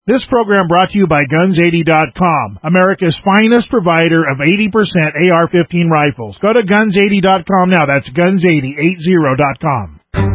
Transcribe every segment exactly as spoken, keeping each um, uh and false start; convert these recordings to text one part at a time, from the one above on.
This program brought to you by guns eighty dot com, America's finest provider of eighty percent A R fifteen rifles. Go to guns eighty dot com now. That's guns eighty dot com.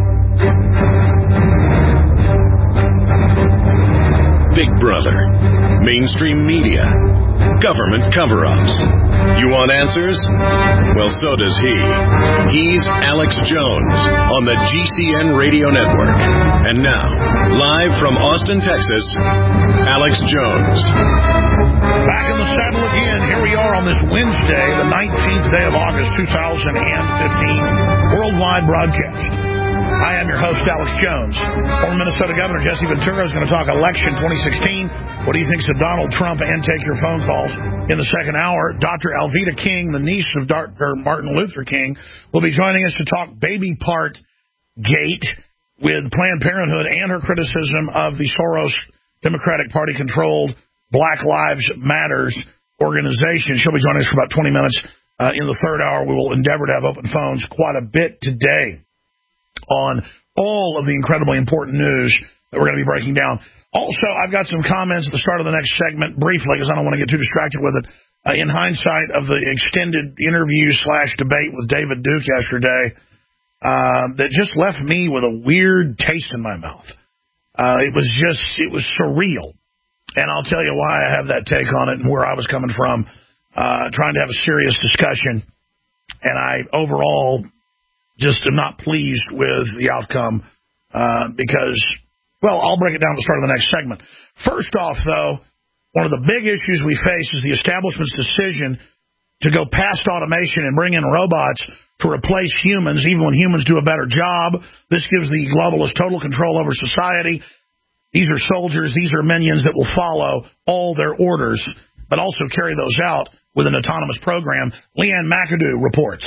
Big Brother, mainstream media, government cover-ups. You want answers? Well, so does he. He's Alex Jones on the G C N Radio Network. And now, live from Austin, Texas, Alex Jones. Back in the saddle again. Here we are on this Wednesday, the nineteenth day of August, two thousand fifteen, worldwide broadcast. I am your host, Alex Jones. Former Minnesota Governor Jesse Ventura is going to talk election twenty sixteen. What he thinks of Donald Trump, and take your phone calls in the second hour. Doctor Alveda King, the niece of Doctor Martin Luther King, will be joining us to talk baby part gate with Planned Parenthood and her criticism of the Soros Democratic Party-controlled Black Lives Matters organization. She'll be joining us for about twenty minutes. Uh, in the third hour, we will endeavor to have open phones quite a bit today on all of the incredibly important news that we're going to be breaking down. Also, I've got some comments at the start of the next segment, briefly, because I don't want to get too distracted with it. Uh, in hindsight of the extended interview slash debate with David Duke yesterday, uh, that just left me with a weird taste in my mouth. Uh, it was just, it was surreal. And I'll tell you why I have that take on it and where I was coming from, uh, trying to have a serious discussion. And I overall just am not pleased with the outcome uh, because, well, I'll break it down at the start of the next segment. First off, though, one of the big issues we face is the establishment's decision to go past automation and bring in robots to replace humans, even when humans do a better job. This gives the globalists total control over society. These are soldiers. These are minions that will follow all their orders, but also carry those out with an autonomous program. Leanne McAdoo reports.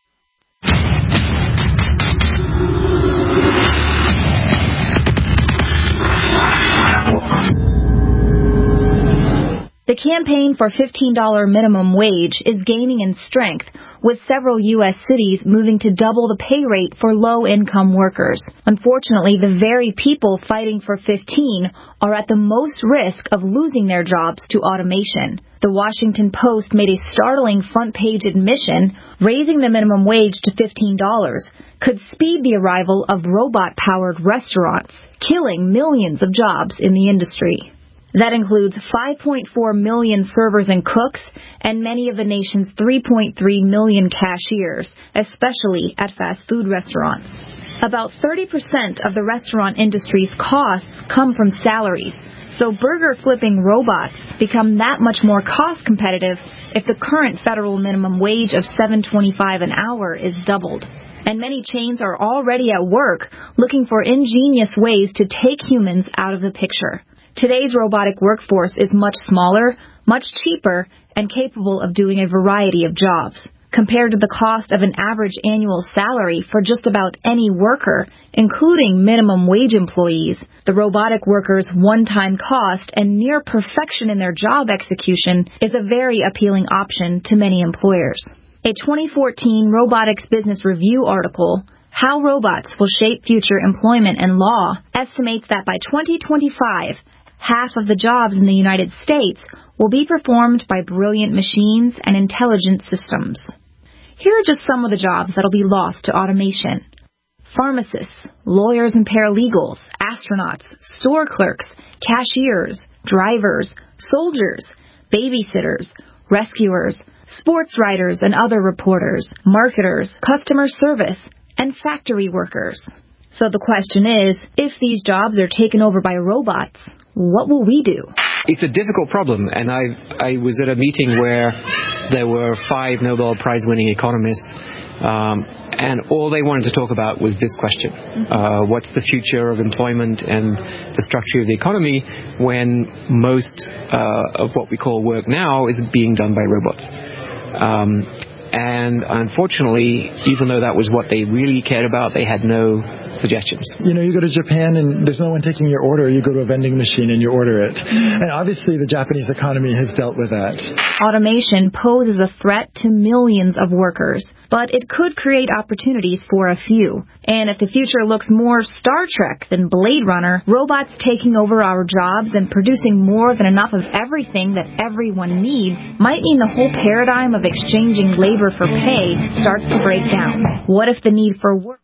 The campaign for fifteen dollars minimum wage is gaining in strength, with several U S cities moving to double the pay rate for low-income workers. Unfortunately, the very people fighting for fifteen are at the most risk of losing their jobs to automation. The Washington Post made a startling front-page admission: raising the minimum wage to fifteen dollars could speed the arrival of robot-powered restaurants, killing millions of jobs in the industry. That includes five point four million servers and cooks and many of the nation's three point three million cashiers, especially at fast food restaurants. About thirty percent of the restaurant industry's costs come from salaries, so burger flipping robots become that much more cost competitive if the current federal minimum wage of seven dollars and twenty-five cents an hour is doubled. And many chains are already at work looking for ingenious ways to take humans out of the picture. Today's robotic workforce is much smaller, much cheaper, and capable of doing a variety of jobs. Compared to the cost of an average annual salary for just about any worker, including minimum wage employees, the robotic workers' one-time cost and near perfection in their job execution is a very appealing option to many employers. A twenty fourteen Robotics Business Review article, How Robots Will Shape Future Employment and Law, estimates that by twenty twenty-five, half of the jobs in the United States will be performed by brilliant machines and intelligent systems. Here are just some of the jobs that will be lost to automation: pharmacists, lawyers and paralegals, astronauts, store clerks, cashiers, drivers, soldiers, babysitters, rescuers, sports writers and other reporters, marketers, customer service, and factory workers. So the question is, if these jobs are taken over by robots, what will we do? It's a difficult problem, and I I was at a meeting where there were five Nobel Prize-winning economists, um, and all they wanted to talk about was this question. Mm-hmm. Uh, what's the future of employment and the structure of the economy when most uh, of what we call work now is being done by robots? Um, and unfortunately, even though that was what they really cared about, they had no suggestions. You know, you go to Japan and there's no one taking your order. You go to a vending machine and you order it. And obviously the Japanese economy has dealt with that. Automation poses a threat to millions of workers, but it could create opportunities for a few. And if the future looks more Star Trek than Blade Runner, robots taking over our jobs and producing more than enough of everything that everyone needs might mean the whole paradigm of exchanging labor for pay starts to break down. What if the need for work?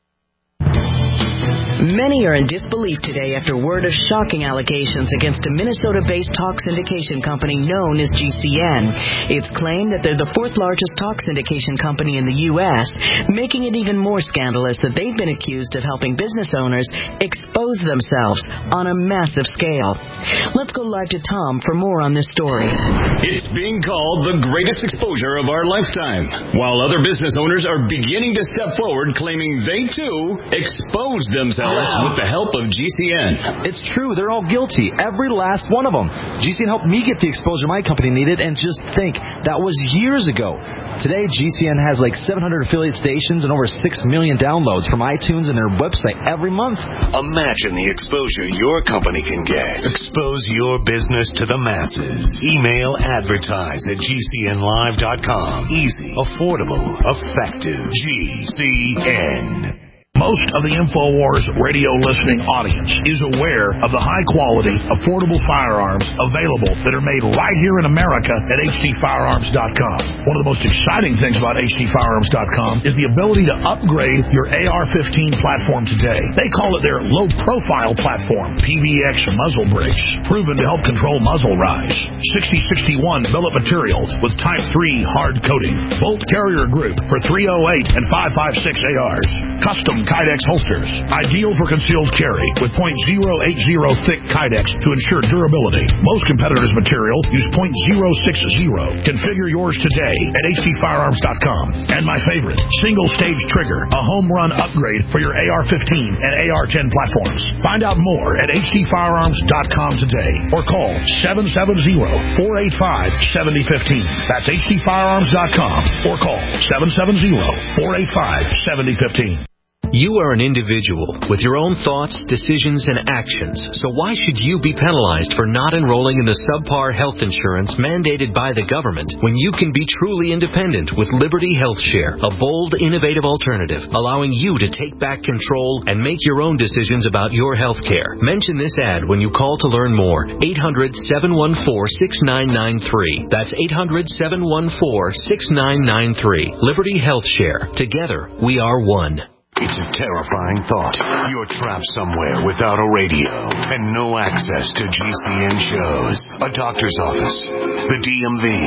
Many are in disbelief today after word of shocking allegations against a Minnesota-based talk syndication company known as G C N. It's claimed that they're the fourth largest talk syndication company in the U S, making it even more scandalous that they've been accused of helping business owners expose themselves on a massive scale. Let's go live to Tom for more on this story. It's being called the greatest exposure of our lifetime, while other business owners are beginning to step forward claiming they, too, exposed themselves with the help of G C N. It's true. They're all guilty. Every last one of them. G C N helped me get the exposure my company needed, and just think, that was years ago. Today, G C N has like seven hundred affiliate stations and over six million downloads from iTunes and their website every month. Imagine the exposure your company can get. Expose your business to the masses. Email advertise at G C N live dot com. Easy, affordable, effective. G C N. Most of the InfoWars radio listening audience is aware of the high-quality, affordable firearms available that are made right here in America at H D firearms dot com. One of the most exciting things about H D firearms dot com is the ability to upgrade your A R fifteen platform today. They call it their low-profile platform, P V X muzzle brakes, proven to help control muzzle rise. sixty sixty-one billet material with Type three hard coating. Bolt carrier group for three oh eight and five five six A Rs. Custom Kydex holsters, ideal for concealed carry with point zero eight zero thick Kydex to ensure durability. Most competitors' material use point zero six zero. Configure yours today at H D firearms dot com. And my favorite, single stage trigger, a home run upgrade for your A R fifteen and A R ten platforms. Find out more at H D firearms dot com today or call seven seven zero, four eight five, seven zero one five. That's H D firearms dot com or call seven seven zero, four eight five, seven zero one five. You are an individual with your own thoughts, decisions, and actions, so why should you be penalized for not enrolling in the subpar health insurance mandated by the government when you can be truly independent with Liberty Health Share, a bold, innovative alternative, allowing you to take back control and make your own decisions about your health care. Mention this ad when you call to learn more. eight hundred, seven one four, six nine nine three. That's eight hundred, seven one four, six nine nine three. Liberty Health Share. Together, we are one. It's a terrifying thought. You're trapped somewhere without a radio and no access to G C N shows, a doctor's office, the D M V,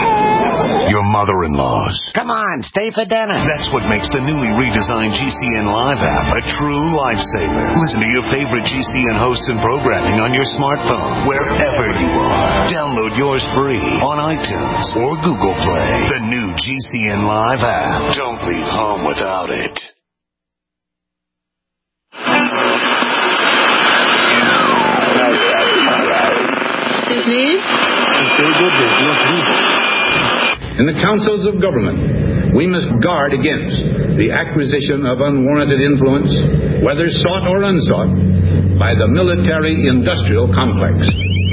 your mother-in-law's. Come on, stay for dinner. That's what makes the newly redesigned G C N Live app a true lifesaver. Listen to your favorite G C N hosts and programming on your smartphone, wherever you are. Download yours free on iTunes or Google Play. The new G C N Live app. Don't leave home without it. In the councils of government, we must guard against the acquisition of unwarranted influence, whether sought or unsought, by the military-industrial complex.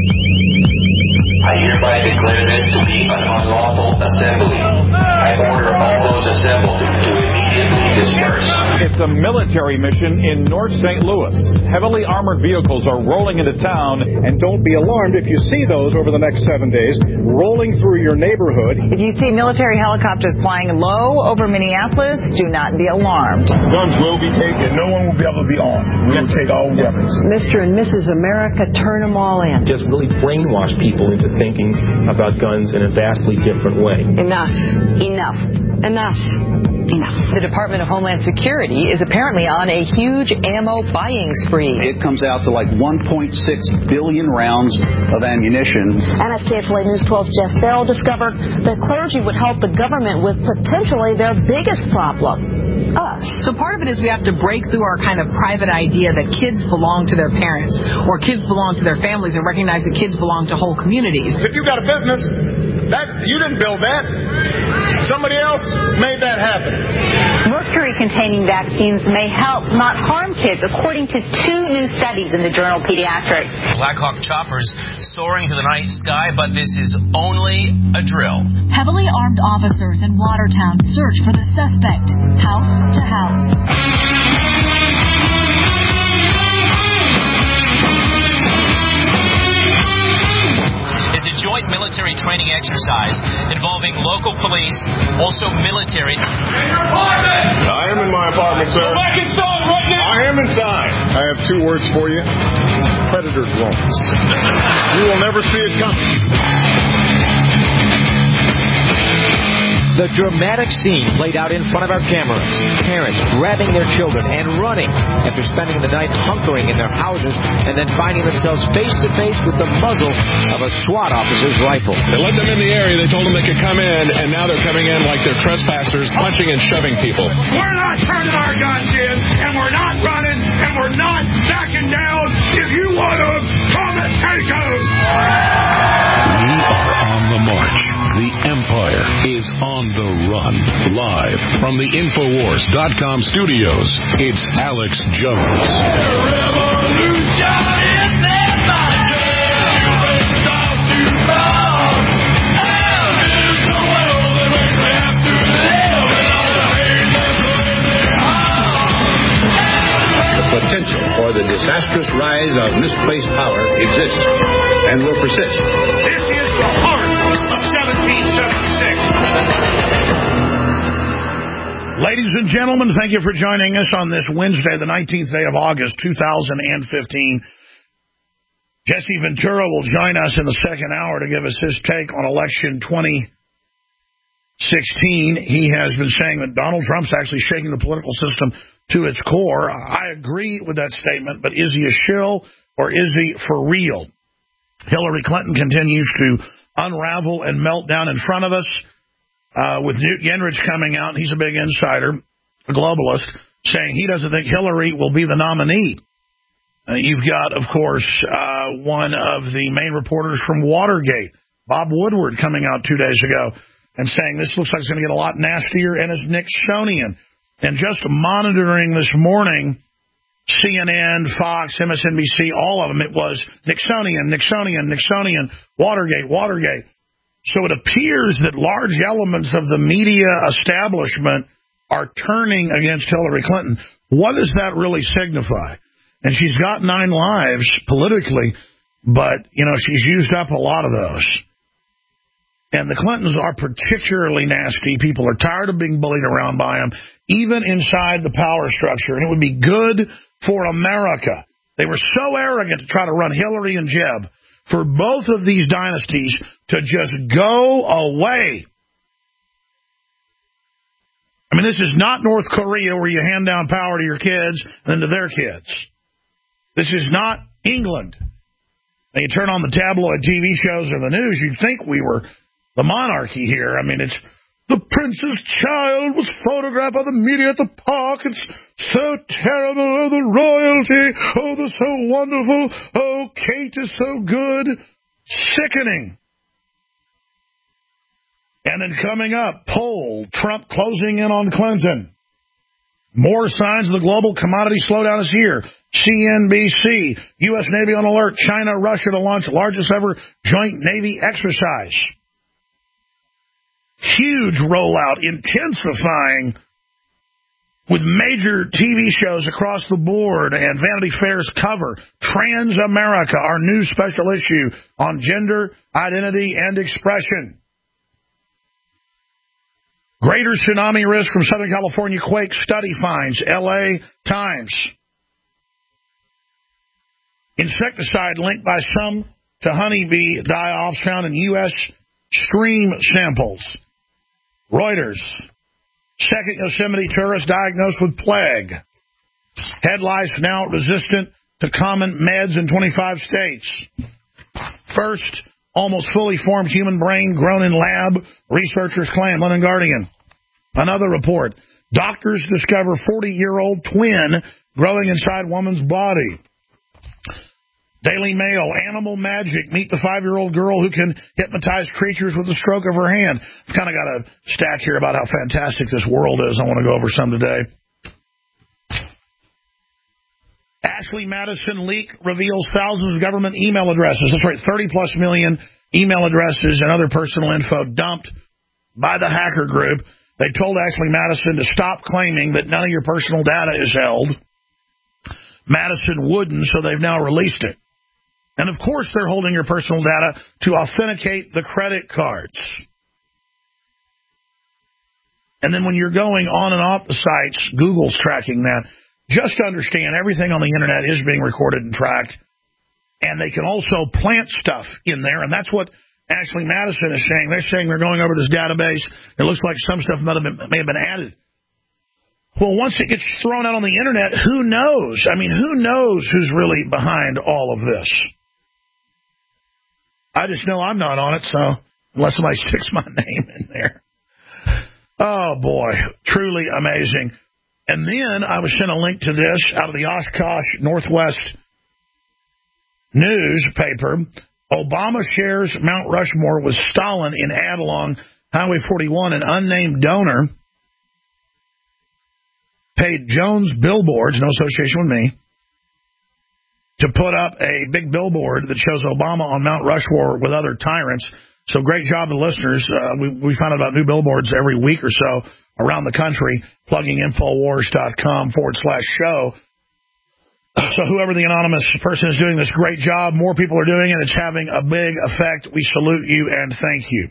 I hereby declare this to be an unlawful assembly. I order all those assembled to immediately disperse. It's a military mission in North Saint Louis. Heavily armored vehicles are rolling into town. And don't be alarmed if you see those over the next seven days rolling through your neighborhood. If you see military helicopters flying low over Minneapolis, do not be alarmed. Guns will be taken. No one will be able to be armed. We will take all weapons. Mister and Missus America, turn them all in. Just really brainwash people into thinking about guns in a vastly different way. Enough. Enough. Enough. Enough. The Department of Homeland Security is apparently on a huge ammo buying spree. It comes out to like one point six billion rounds of ammunition. N S K S L A News twelve Jeff Farrell discovered the clergy would help the government with potentially their biggest problem. Us. So part of it is we have to break through our kind of private idea that kids belong to their parents or kids belong to their families and recognize that kids belong to whole communities. If you've got a business, That you didn't build that. Somebody else made that happen. Mercury-containing vaccines may help, not harm kids, according to two new studies in the journal Pediatrics. Black Hawk choppers soaring through the night sky, but this is only a drill. Heavily armed officers in Watertown search for the suspect, house to house. It's a joint military training exercise involving local police, also military. I am in my apartment, sir. Go back inside right now. I am inside. I have two words for you. Predator drones. You will never see it coming. The dramatic scene played out in front of our cameras. Parents grabbing their children and running after spending the night hunkering in their houses and then finding themselves face to face with the muzzle of a SWAT officer's rifle. They let them in the area. They told them they could come in, and now they're coming in like they're trespassers, punching and shoving people. We're not turning our guns in, and we're not running, and we're not backing down. If you want them, come and take them. We are on the march. The Empire is on the run. Live from the Infowars dot com studios, it's Alex Jones. Revolution is in my The potential for the disastrous rise of misplaced power exists and will persist. This is the heart of seventeen seventy-six. Ladies and gentlemen, thank you for joining us on this Wednesday, the nineteenth day of August, two thousand fifteen. Jesse Ventura will join us in the second hour to give us his take on election twenty sixteen. He has been saying that Donald Trump's actually shaking the political system to its core. I agree with that statement, but is he a shill or is he for real? Hillary Clinton continues to unravel and melt down in front of us. Uh, with Newt Gingrich coming out, he's a big insider, a globalist, saying he doesn't think Hillary will be the nominee. Uh, you've got, of course, uh, one of the main reporters from Watergate, Bob Woodward, coming out two days ago and saying this looks like it's going to get a lot nastier and is Nixonian. And just monitoring this morning, C N N, Fox, M S N B C, all of them, it was Nixonian, Nixonian, Nixonian, Watergate, Watergate. So it appears that large elements of the media establishment are turning against Hillary Clinton. What does that really signify? And she's got nine lives politically, but, you know, she's used up a lot of those. And the Clintons are particularly nasty. People are tired of being bullied around by them, even inside the power structure. And it would be good for America. They were so arrogant to try to run Hillary and Jeb, for both of these dynasties to just go away. I mean, this is not North Korea where you hand down power to your kids and to their kids. This is not England. Now, you turn on the tabloid T V shows or the news, you'd think we were the monarchy here. I mean, it's the prince's child was photographed by the media at the park. It's so terrible. Oh, the royalty. Oh, they're so wonderful. Oh, Kate is so good. Sickening. And then coming up, poll, Trump closing in on Clinton. More signs of the global commodity slowdown is here. C N B C, U S Navy on alert. China, Russia to launch largest ever joint Navy exercise. Huge rollout, intensifying with major T V shows across the board and Vanity Fair's cover. Trans America, our new special issue on gender, identity, and expression. Greater tsunami risk from Southern California quake study finds, L A Times. Insecticide linked by some to honeybee die-offs found in U S stream samples. Reuters. Second Yosemite tourist diagnosed with plague. Head lice now resistant to common meds in twenty-five states. First, almost fully formed human brain grown in lab, researchers claim. London Guardian. Another report. Doctors discover forty-year-old twin growing inside woman's body. Daily Mail, Animal Magic, meet the five-year-old girl who can hypnotize creatures with the stroke of her hand. I've kind of got a stack here about how fantastic this world is. I want to go over some today. Ashley Madison leak reveals thousands of government email addresses. That's right, thirty-plus million email addresses and other personal info dumped by the hacker group. They told Ashley Madison to stop claiming that none of your personal data is held. Madison wouldn't, so they've now released it. And, of course, they're holding your personal data to authenticate the credit cards. And then when you're going on and off the sites, Google's tracking that. Just to understand, everything on the Internet is being recorded and tracked. And they can also plant stuff in there, and that's what Ashley Madison is saying. They're saying they're going over this database. It looks like some stuff might have been, may have been added. Well, once it gets thrown out on the Internet, who knows? I mean, who knows who's really behind all of this? I just know I'm not on it, so unless somebody sticks my name in there. Oh, boy, truly amazing. And then I was sent a link to this out of the Oshkosh Northwest newspaper. Obama shares Mount Rushmore with Stalin in ad along Highway forty-one. An unnamed donor paid Jones Billboards, no association with me, to put up a big billboard that shows Obama on Mount Rushmore with other tyrants. So great job to listeners. Uh, we, we find out about new billboards every week or so around the country, plugging Infowars.com forward slash show. So whoever the anonymous person is doing this great job, more people are doing it. It's having a big effect. We salute you and thank you.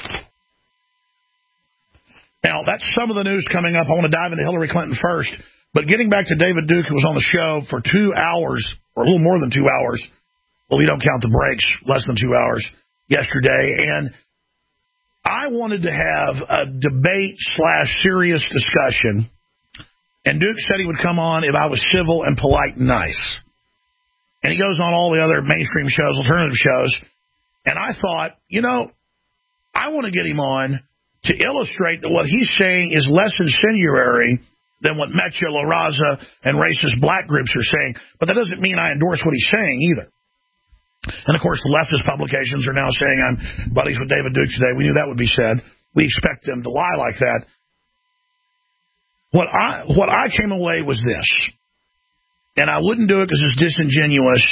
Now, that's some of the news coming up. I want to dive into Hillary Clinton first. But getting back to David Duke, who was on the show for two hours, or a little more than two hours. Well, we don't count the breaks, less than two hours yesterday. And I wanted to have a debate slash serious discussion. And Duke said he would come on if I was civil and polite and nice. And he goes on all the other mainstream shows, alternative shows. And I thought, you know, I want to get him on to illustrate that what he's saying is less incendiary than what Metcha, La Raza, and racist black groups are saying. But that doesn't mean I endorse what he's saying either. And, of course, the leftist publications are now saying I'm buddies with David Duke today. We knew that would be said. We expect them to lie like that. What I what I came away was this, and I wouldn't do it because it's disingenuous,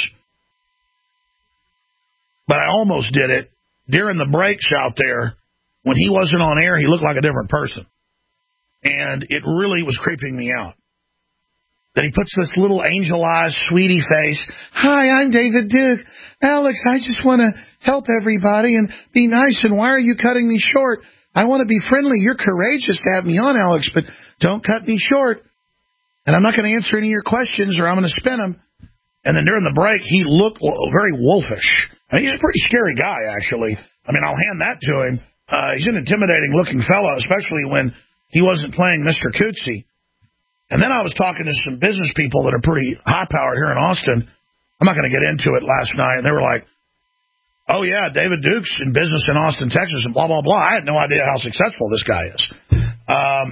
but I almost did it. During the breaks out there, when he wasn't on air, he looked like a different person. And it really was creeping me out. That he puts this little angel-eyed, sweetie face. Hi, I'm David Duke. Alex, I just want to help everybody and be nice, and why are you cutting me short? I want to be friendly. You're courageous to have me on, Alex, but don't cut me short. And I'm not going to answer any of your questions or I'm going to spin them. And then during the break, he looked very wolfish. I mean, he's a pretty scary guy, actually. I mean, I'll hand that to him. Uh, he's an intimidating-looking fellow, especially when he wasn't playing Mister Cootsy. And then I was talking to some business people that are pretty high-powered here in Austin. I'm not going to get into it last night. And they were like, oh, yeah, David Duke's in business in Austin, Texas, and blah, blah, blah. I had no idea how successful this guy is. Um,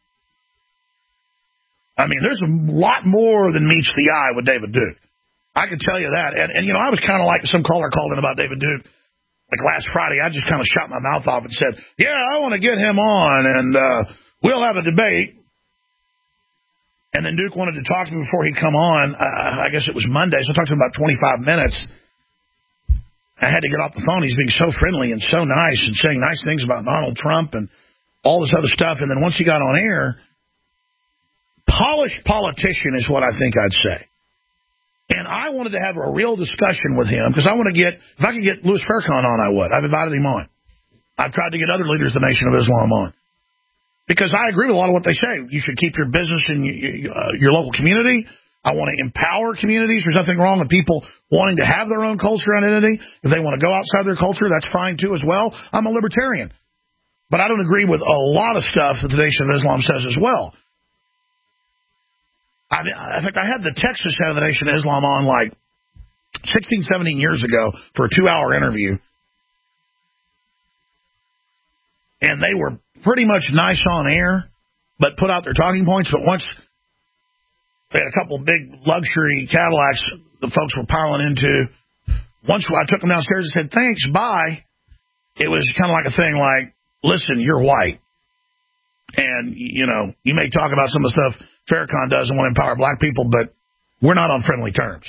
I mean, there's a lot more than meets the eye with David Duke. I can tell you that. And, and you know, I was kind of like some caller called in about David Duke. Like last Friday, I just kind of shot my mouth off and said, yeah, I want to get him on, and uh, we'll have a debate. And then Duke wanted to talk to me before he'd come on. Uh, I guess it was Monday, so I talked to him about twenty-five minutes. I had to get off the phone. He's being so friendly and so nice and saying nice things about Donald Trump and all this other stuff. And then once he got on air, polished politician is what I think I'd say. And I wanted to have a real discussion with him because I want to get, if I could get Louis Farrakhan on, I would. I've invited him on. I've tried to get other leaders of the Nation of Islam on. Because I agree with a lot of what they say. You should keep your business in your, uh, your local community. I want to empower communities. There's nothing wrong with people wanting to have their own culture and identity. If they want to go outside their culture, that's fine too as well. I'm a libertarian. But I don't agree with a lot of stuff that the Nation of Islam says as well. I mean, in fact, I had the Texas head of the Nation of Islam on like sixteen, seventeen years ago for a two-hour interview. And they were pretty much nice on air, but put out their talking points. But once they had a couple of big luxury Cadillacs the folks were piling into once I took them downstairs and said, thanks, bye, it was kind of like a thing like, listen, you're white. And, you know, you may talk about some of the stuff Farrakhan does and want to empower black people, but we're not on friendly terms.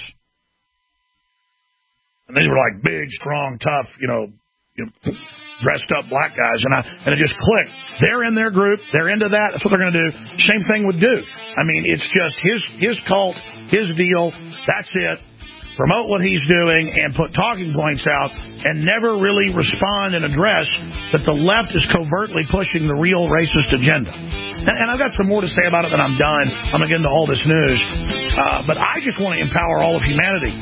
And they were like big, strong, tough, you know, you know dressed up black guys. And I and it just clicked. They're in their group. They're into that. That's what they're going to do. Same thing with Duke. I mean, it's just his his cult, his deal. That's it. Promote what he's doing and put talking points out and never really respond and address that the left is covertly pushing the real racist agenda. And, and I've got some more to say about it, then I'm done. I'm going to get into all this news. Uh, but I just want to empower all of humanity.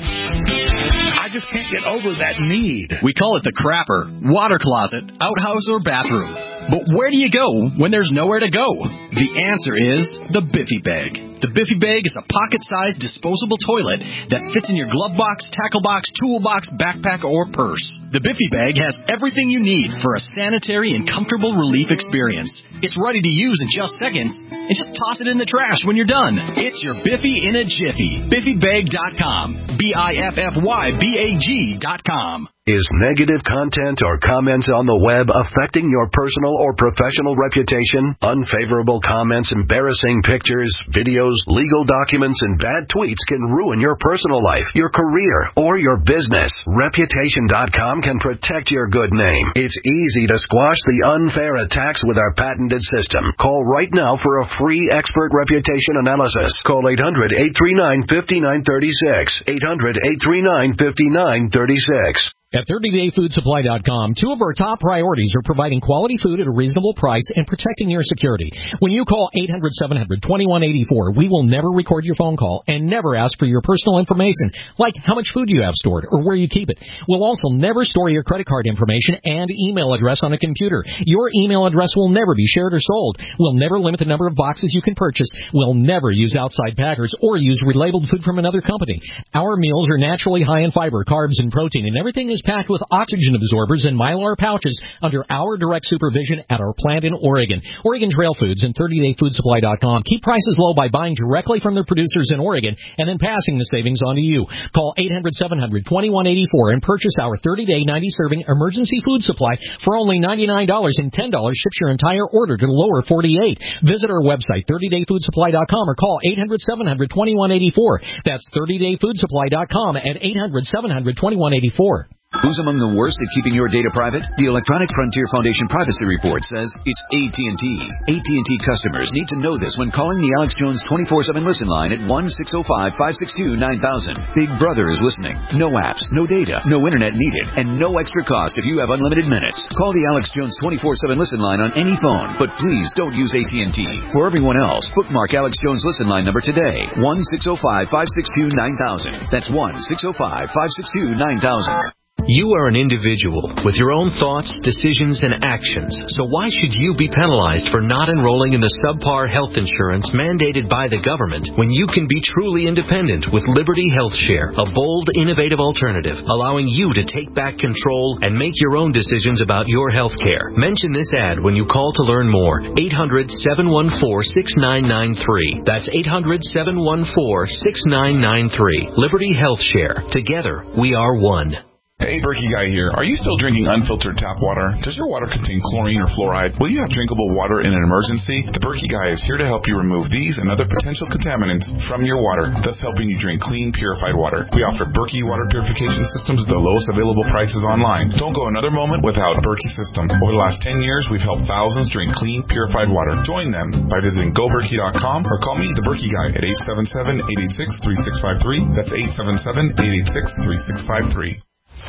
I just can't get over that need. We call it the crapper, water closet, outhouse, or bathroom. But where do you go when there's nowhere to go? The answer is the Biffy Bag. The Biffy Bag is a pocket-sized disposable toilet that fits in your glove box, tackle box, toolbox, backpack, or purse. The Biffy Bag has everything you need for a sanitary and comfortable relief experience. It's ready to use in just seconds, and just toss it in the trash when you're done. It's your Biffy in a jiffy. Biffy Bag dot com. B I F F Y B A G dot com. Is negative content or comments on the web affecting your personal or professional reputation? Unfavorable comments, embarrassing pictures, videos, legal documents, and bad tweets can ruin your personal life, your career, or your business. Reputation dot com can protect your good name. It's easy to squash the unfair attacks with our patented system. Call right now for a free expert reputation analysis. Call eight hundred, eight three nine, five nine three six. eight hundred, eight three nine, five nine three six. At thirty day food supply dot com, two of our top priorities are providing quality food at a reasonable price and protecting your security. When you call eight hundred, seven hundred, twenty-one eighty-four, we will never record your phone call and never ask for your personal information, like how much food you have stored or where you keep it. We'll also never store your credit card information and email address on a computer. Your email address will never be shared or sold. We'll never limit the number of boxes you can purchase. We'll never use outside packers or use relabeled food from another company. Our meals are naturally high in fiber, carbs, and protein, and everything is packed with oxygen absorbers and Mylar pouches under our direct supervision at our plant in Oregon. Oregon Trail Foods and thirty day food supply dot com keep prices low by buying directly from their producers in Oregon and then passing the savings on to you. Call eight hundred, seven hundred, twenty-one eighty-four and purchase our thirty day, ninety serving emergency food supply for only ninety-nine dollars, and ten dollars ships your entire order to the lower forty-eight. Visit our website, thirty day food supply dot com, or call eight hundred, seven hundred, twenty-one eighty-four. That's thirty day food supply dot com at eight hundred, seven hundred, twenty-one eighty-four. Who's among the worst at keeping your data private? The Electronic Frontier Foundation Privacy Report says it's A T and T. A T and T customers need to know this when calling the Alex Jones twenty-four seven listen line at one six zero five, five six two, nine thousand. Big Brother is listening. No apps, no data, no internet needed, and no extra cost if you have unlimited minutes. Call the Alex Jones twenty-four seven listen line on any phone, but please don't use A T and T. For everyone else, bookmark Alex Jones listen line number today, one six zero five, five six two, nine thousand. That's one six zero five, five six two, nine thousand. You are an individual with your own thoughts, decisions, and actions. So why should you be penalized for not enrolling in the subpar health insurance mandated by the government when you can be truly independent with Liberty Health Share, a bold, innovative alternative allowing you to take back control and make your own decisions about your health care? Mention this ad when you call to learn more. eight hundred, seven one four, six nine nine three. That's eight hundred, seven one four, six nine nine three. Liberty Health Share. Together, we are one. Hey, Berkey Guy here. Are you still drinking unfiltered tap water? Does your water contain chlorine or fluoride? Will you have drinkable water in an emergency? The Berkey Guy is here to help you remove these and other potential contaminants from your water, thus helping you drink clean, purified water. We offer Berkey water purification systems at the lowest available prices online. Don't go another moment without a Berkey system. Over the last ten years, we've helped thousands drink clean, purified water. Join them by visiting go berkey dot com or call me, the Berkey Guy, at eight seven seven, eight eight six, three six five three. That's eight seven seven, eight eight six, three six five three.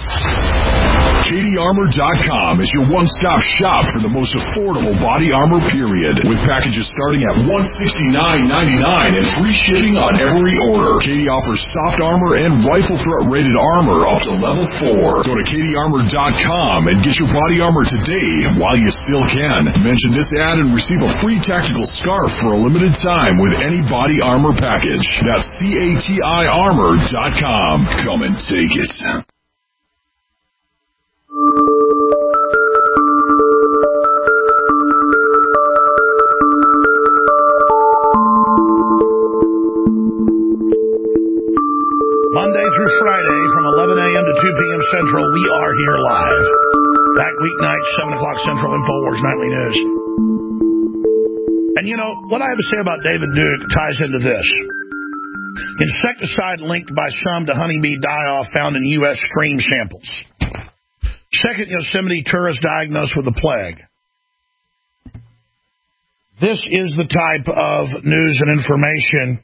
Katie Armor dot com is your one-stop shop for the most affordable body armor, period. With packages starting at one hundred sixty-nine ninety-nine and free shipping on every order. Katie offers soft armor and rifle threat rated armor up to level four. Go to Katie Armor dot com and get your body armor today while you still can. Mention this ad and receive a free tactical scarf for a limited time with any body armor package. That's C A T I Armor dot com. Come and take it. Monday through Friday from eleven a.m. to two p.m. Central. We are here live. Back weeknights, seven o'clock Central, InfoWars Nightly News. And, you know, what I have to say about David Duke ties into this. Insecticide linked by some to honeybee die-off found in U S stream samples. Second Yosemite tourist diagnosed with the plague. This is the type of news and information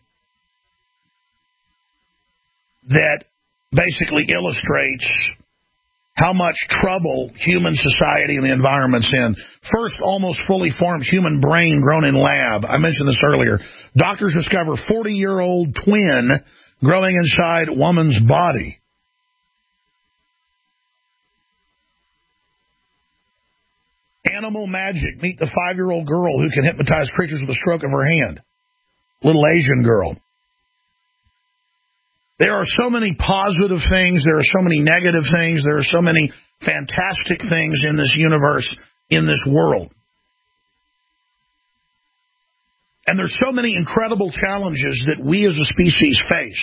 that basically illustrates how much trouble human society and the environment's in. First, almost fully formed human brain grown in lab. I mentioned this earlier. Doctors discover forty-year-old twin growing inside woman's body. Animal magic. Meet the five-year-old girl who can hypnotize creatures with a stroke of her hand. Little Asian girl. There are so many positive things. There are so many negative things. There are so many fantastic things in this universe, in this world. And there's so many incredible challenges that we as a species face.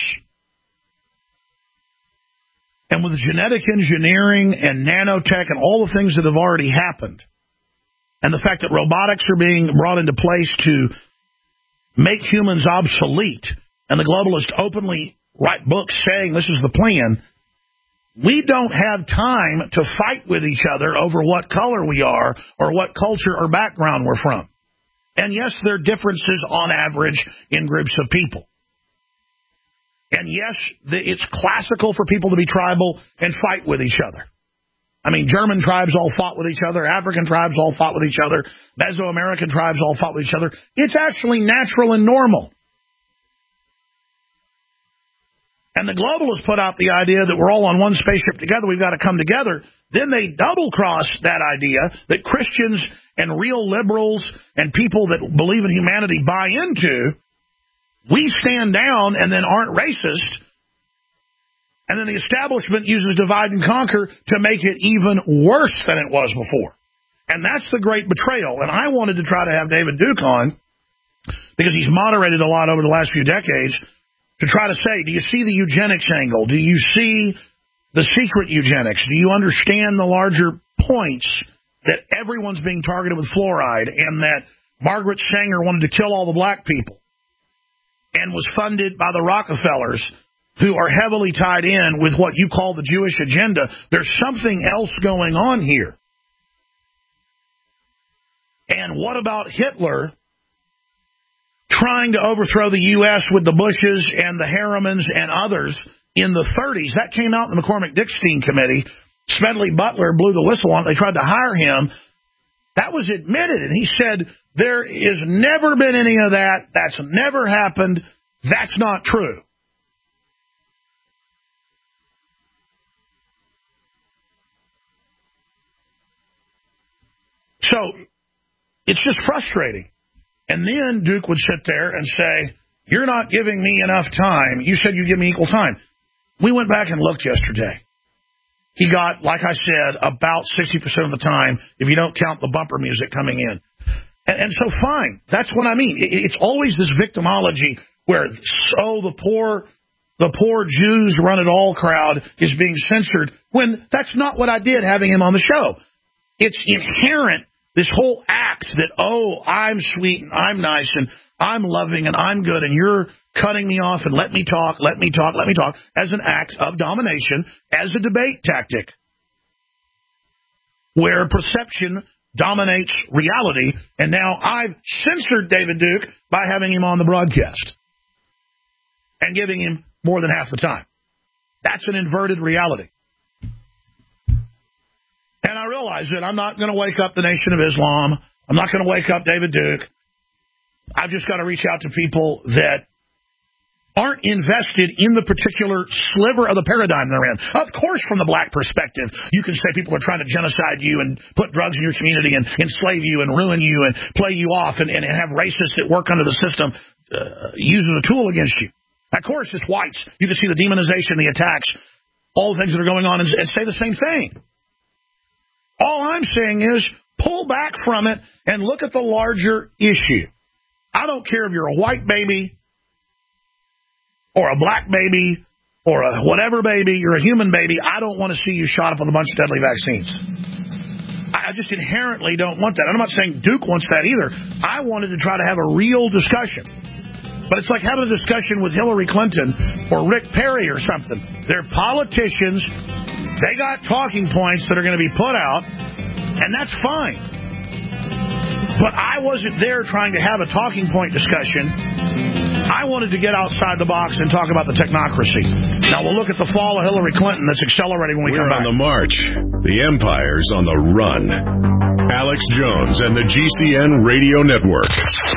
And with genetic engineering and nanotech and all the things that have already happened, and the fact that robotics are being brought into place to make humans obsolete, and the globalists openly write books saying this is the plan, we don't have time to fight with each other over what color we are or what culture or background we're from. And yes, there are differences on average in groups of people. And yes, it's classical for people to be tribal and fight with each other. I mean, German tribes all fought with each other. African tribes all fought with each other. Mesoamerican tribes all fought with each other. It's actually natural and normal. And the globalists put out the idea that we're all on one spaceship together, we've got to come together. Then they double-cross that idea that Christians and real liberals and people that believe in humanity buy into. We stand down and then aren't racist. And then the establishment uses divide and conquer to make it even worse than it was before. And that's the great betrayal. And I wanted to try to have David Duke on, because he's moderated a lot over the last few decades, to try to say, do you see the eugenics angle? Do you see the secret eugenics? Do you understand the larger points that everyone's being targeted with fluoride, and that Margaret Sanger wanted to kill all the black people and was funded by the Rockefellers, who are heavily tied in with what you call the Jewish agenda? There's something else going on here. And what about Hitler trying to overthrow the U S with the Bushes and the Harrimans and others in the thirties? That came out in the McCormick-Dickstein Committee. Smedley Butler blew the whistle on it. They tried to hire him. That was admitted, and he said, there has never been any of that. That's never happened. That's not true. So it's just frustrating. And then Duke would sit there and say, you're not giving me enough time. You said you'd give me equal time. We went back and looked yesterday. He got, like I said, about sixty percent of the time, if you don't count the bumper music coming in. And, and so fine. That's what I mean. It, it's always this victimology where, oh, the poor, the poor Jews run it all crowd is being censored, when that's not what I did having him on the show. It's inherent. This whole act that, oh, I'm sweet and I'm nice and I'm loving and I'm good and you're cutting me off and let me talk, let me talk, let me talk, as an act of domination, as a debate tactic, where perception dominates reality. And now I've censored David Duke by having him on the broadcast and giving him more than half the time. That's an inverted reality. And I realize that I'm not going to wake up the Nation of Islam. I'm not going to wake up David Duke. I've just got to reach out to people that aren't invested in the particular sliver of the paradigm they're in. Of course, from the black perspective, you can say people are trying to genocide you and put drugs in your community and enslave you and ruin you and play you off and, and have racists that work under the system uh, using a tool against you. Of course, it's whites. You can see the demonization, the attacks, all the things that are going on, and, and say the same thing. All I'm saying is pull back from it and look at the larger issue. I don't care if you're a white baby or a black baby or a whatever baby, you're a human baby, I don't want to see you shot up with a bunch of deadly vaccines. I just inherently don't want that. I'm not saying Duke wants that either. I wanted to try to have a real discussion. But it's like having a discussion with Hillary Clinton or Rick Perry or something. They're politicians. They got talking points that are going to be put out, and that's fine. But I wasn't there trying to have a talking point discussion. I wanted to get outside the box and talk about the technocracy. Now we'll look at the fall of Hillary Clinton. That's accelerating when we We're come back. on the march. The empire's on the run. Alex Jones and the G C N Radio Network.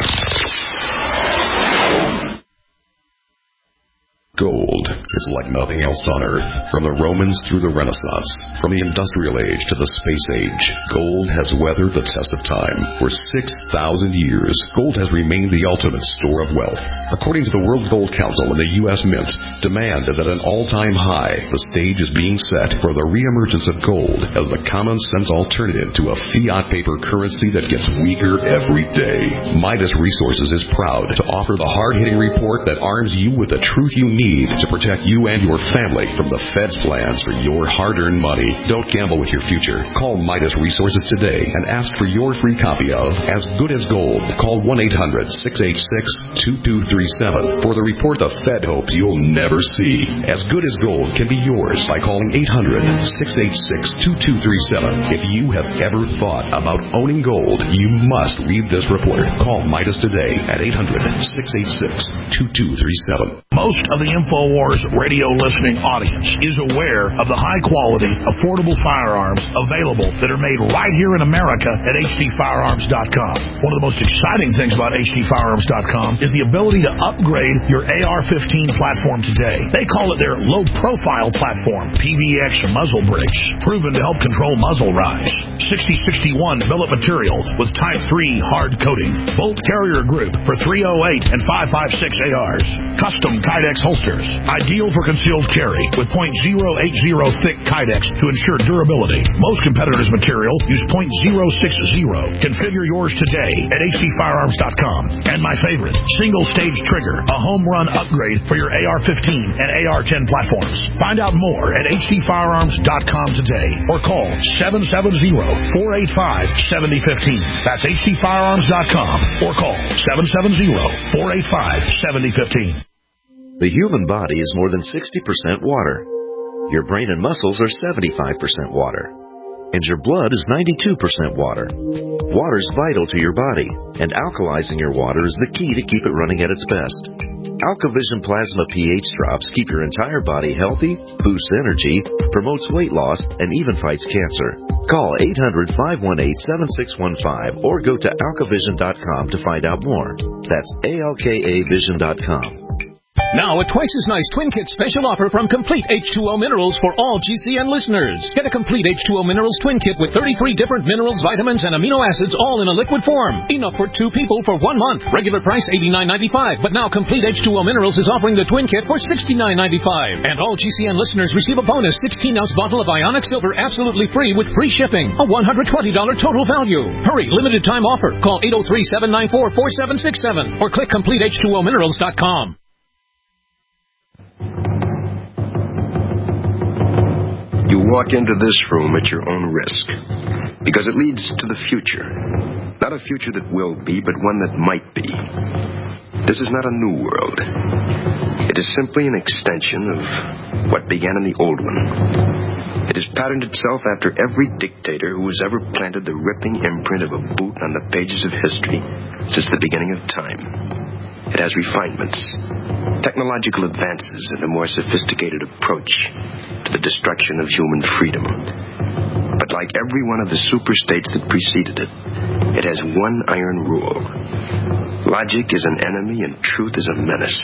Gold is like nothing else on Earth. From the Romans through the Renaissance, from the Industrial Age to the Space Age, gold has weathered the test of time. For six thousand years, gold has remained the ultimate store of wealth. According to the World Gold Council and the U S Mint, demand is at an all-time high. The stage is being set for the reemergence of gold as the common-sense alternative to a fiat paper currency that gets weaker every day. Midas Resources is proud to offer the hard-hitting report that arms you with the truth you need to protect you and your family from the Fed's plans for your hard-earned money. Don't gamble with your future. Call Midas Resources today and ask for your free copy of As Good as Gold. Call one eight hundred six eight six two two three seven for the report the Fed hopes you'll never see. As Good as Gold can be yours by calling eight hundred six eight six two two three seven. If you have ever thought about owning gold, you must read this report. Call Midas today at eight hundred six eight six two two three seven. Most of the InfoWars radio listening audience is aware of the high-quality, affordable firearms available that are made right here in America at H D firearms dot com. One of the most exciting things about H D firearms dot com is the ability to upgrade your A R fifteen platform today. They call it their low-profile platform, P V X or muzzle brakes, proven to help control muzzle rise. sixty sixty-one billet material with Type three hard coating. Bolt carrier group for three oh eight and five five six A Rs. Custom Kydex holsters, ideal for concealed carry with point zero eight zero thick Kydex to ensure durability. Most competitors' material use point zero six zero. Configure yours today at H D firearms dot com. And my favorite, single-stage trigger, a home run upgrade for your A R fifteen and A R ten platforms. Find out more at H D firearms dot com today or call seven seven zero four eight five seven zero one five. That's H D firearms dot com or call seven seven zero four eight five seven zero one five. The human body is more than sixty percent water. Your brain and muscles are seventy-five percent water. And your blood is ninety-two percent water. Water is vital to your body, and alkalizing your water is the key to keep it running at its best. AlkaVision Plasma pH drops keep your entire body healthy, boosts energy, promotes weight loss, and even fights cancer. Call eight hundred five one eight seven six one five or go to alka vision dot com to find out more. That's A L K A vision dot com. Now, a twice as nice Twin Kit special offer from Complete H two O Minerals for all G C N listeners. Get a Complete H two O Minerals Twin Kit with thirty-three different minerals, vitamins, and amino acids all in a liquid form. Enough for two people for one month. Regular price eighty-nine ninety-five, but now Complete H two O Minerals is offering the Twin Kit for sixty-nine ninety-five. And all G C N listeners receive a bonus sixteen ounce bottle of Ionic Silver absolutely free with free shipping. A one hundred twenty dollars total value. Hurry, limited time offer. Call eight oh three seven nine four four seven six seven or click complete H two O minerals dot com. You walk into this room at your own risk, because it leads to the future. Not a future that will be, but one that might be. This is not a new world. It is simply an extension of what began in the old one. It has patterned itself after every dictator who has ever planted the ripping imprint of a boot on the pages of history since the beginning of time. It has refinements, technological advances, and a more sophisticated approach to the destruction of human freedom. But like every one of the super-states that preceded it, it has one iron rule. Logic is an enemy and truth is a menace.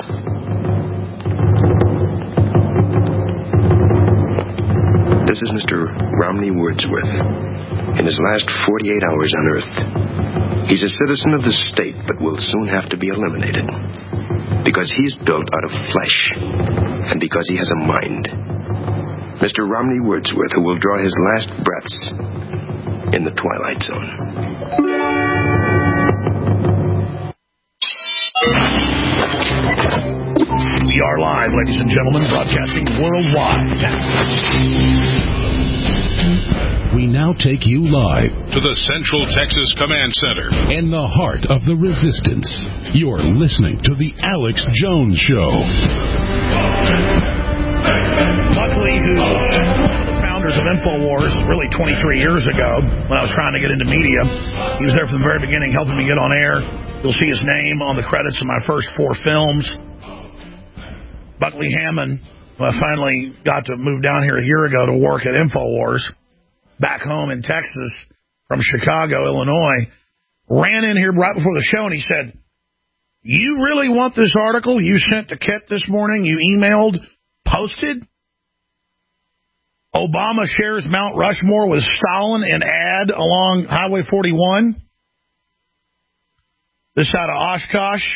This is Mister Romney Wordsworth. In his last forty-eight hours on Earth, he's a citizen of the state, but will soon have to be eliminated. Because he's built out of flesh, and because he has a mind. Mister Romney Wordsworth, who will draw his last breaths in the Twilight Zone. We are live Worldwide, ladies and gentlemen, broadcasting worldwide. We now take you live to the Central Texas Command Center in the heart of the resistance. You're listening to the Alex Jones Show. Buckley, who was the founders of InfoWars really twenty-three years ago when I was trying to get into media, he was there from the very beginning helping me get on air. You'll see his name on the credits of my first four films. Buckley Hammond, who I finally got to move down here a year ago to work at InfoWars, back home in Texas from Chicago, Illinois, ran in here right before the show and he said, "You really want this article you sent to Kit this morning, you emailed, posted? Obama shares Mount Rushmore with Stalin in ad along Highway forty-one. This out of Oshkosh."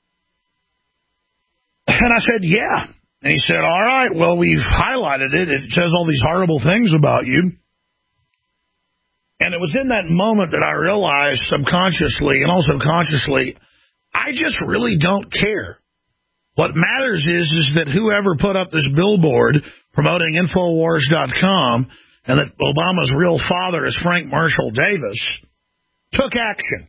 And I said, "Yeah." And he said, "All right, well, we've highlighted it. It says all these horrible things about you." And it was in that moment that I realized subconsciously and also consciously, I just really don't care. What matters is, is that whoever put up this billboard promoting Infowars dot com and that Obama's real father is Frank Marshall Davis took action.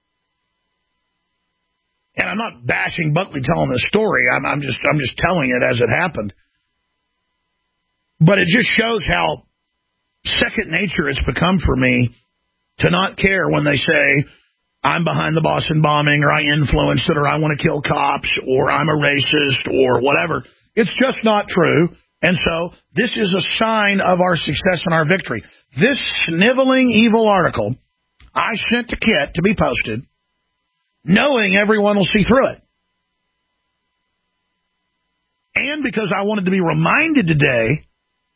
And I'm not bashing Buckley telling this story. I'm, I'm just I'm just telling it as it happened. But it just shows how second nature it's become for me to not care when they say I'm behind the Boston bombing or I influenced it or I want to kill cops or I'm a racist or whatever. It's just not true. And so this is a sign of our success and our victory. This sniveling evil article I sent to Kit to be posted, knowing everyone will see through it. And because I wanted to be reminded today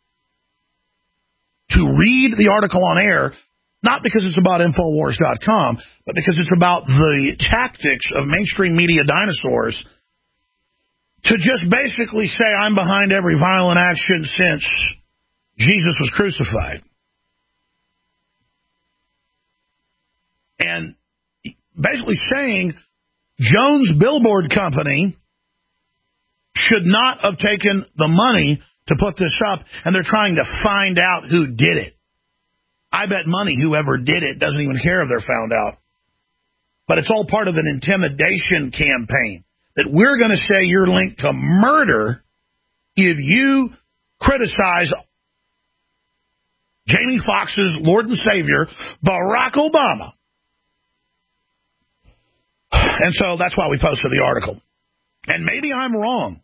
to read the article on air, not because it's about Infowars dot com, but because it's about the tactics of mainstream media dinosaurs to just basically say I'm behind every violent action since Jesus was crucified. And basically saying Jones Billboard Company should not have taken the money to put this up, and they're trying to find out who did it. I bet money whoever did it doesn't even care if they're found out. But it's all part of an intimidation campaign that we're going to say you're linked to murder if you criticize Jamie Foxx's Lord and Savior, Barack Obama. And so that's why we posted the article. And maybe I'm wrong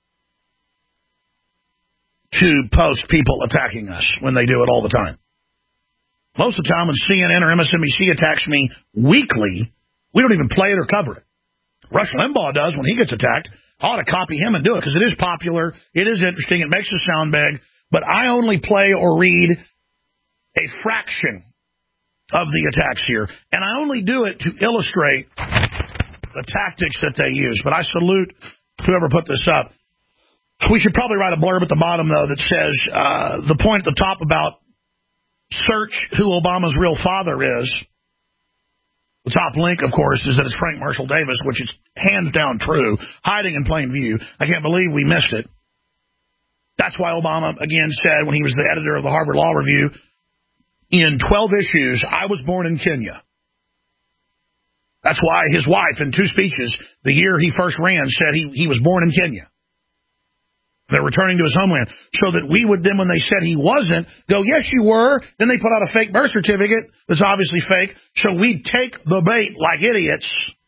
to post people attacking us when they do it all the time. Most of the time when C N N or M S N B C attacks me weekly, we don't even play it or cover it. Rush Limbaugh does when he gets attacked. I ought to copy him and do it because it is popular, it is interesting, it makes us sound big, but I only play or read a fraction of the attacks here, and I only do it to illustrate the tactics that they use. But I salute whoever put this up. We should probably write a blurb at the bottom, though, that says uh, the point at the top about search who Obama's real father is. The top link, of course, is that it's Frank Marshall Davis, which is hands down true, hiding in plain view. I can't believe we missed it. That's why Obama, again, said when he was the editor of the Harvard Law Review, in twelve issues, I was born in Kenya. That's why his wife, in two speeches, the year he first ran, said he, he was born in Kenya. They're returning to his homeland. So that we would then, when they said he wasn't, go, yes, you were. Then they put out a fake birth certificate that's obviously fake. So we'd take the bait like idiots.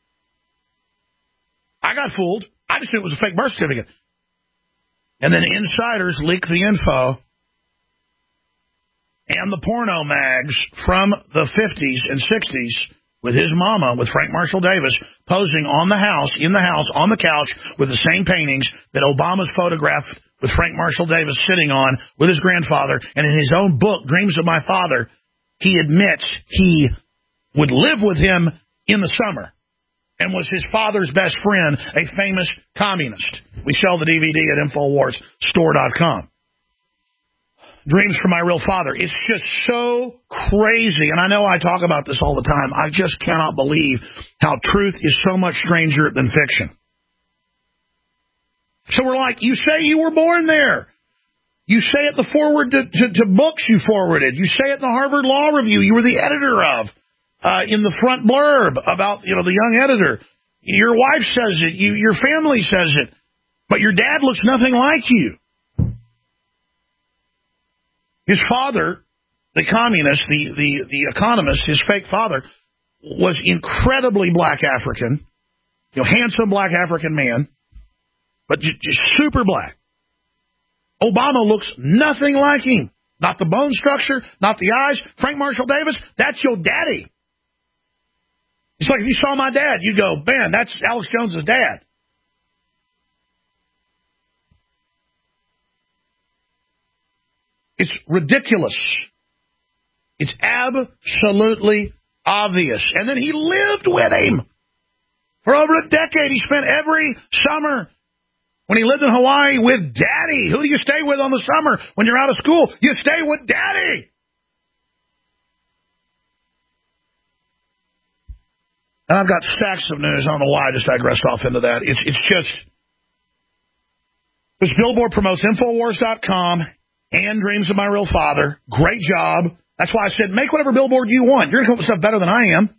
I got fooled. I just knew it was a fake birth certificate. And then insiders leaked the info. And the porno mags from the fifties and sixties with his mama, with Frank Marshall Davis, posing on the house, in the house, on the couch, with the same paintings that Obama's photographed with Frank Marshall Davis sitting on with his grandfather. And in his own book, Dreams of My Father, he admits he would live with him in the summer and was his father's best friend, a famous communist. We sell the D V D at Infowars Store dot com. Dreams for My Real Father. It's just so crazy. And I know I talk about this all the time. I just cannot believe how truth is so much stranger than fiction. So we're like, you say you were born there. You say it the forward to, to, to books you forwarded. You say it in the Harvard Law Review you were the editor of, uh, in the front blurb about, you know, the young editor. Your wife says it. You, your family says it. But your dad looks nothing like you. His father, the communist, the, the, the economist, his fake father, was incredibly black African, you know, handsome black African man, but just, just super black. Obama looks nothing like him. Not the bone structure, not the eyes. Frank Marshall Davis, that's your daddy. It's like if you saw my dad, you'd go, man, that's Alex Jones' dad. It's ridiculous. It's absolutely obvious. And then he lived with him for over a decade. He spent every summer when he lived in Hawaii with Daddy. Who do you stay with on the summer when you're out of school? You stay with Daddy. And I've got stacks of news. I don't know why I just digressed off into that. It's it's just, this billboard promotes Infowars dot com and Dreams of My Real Father. Great job. That's why I said, make whatever billboard you want. You're going to come up with stuff better than I am.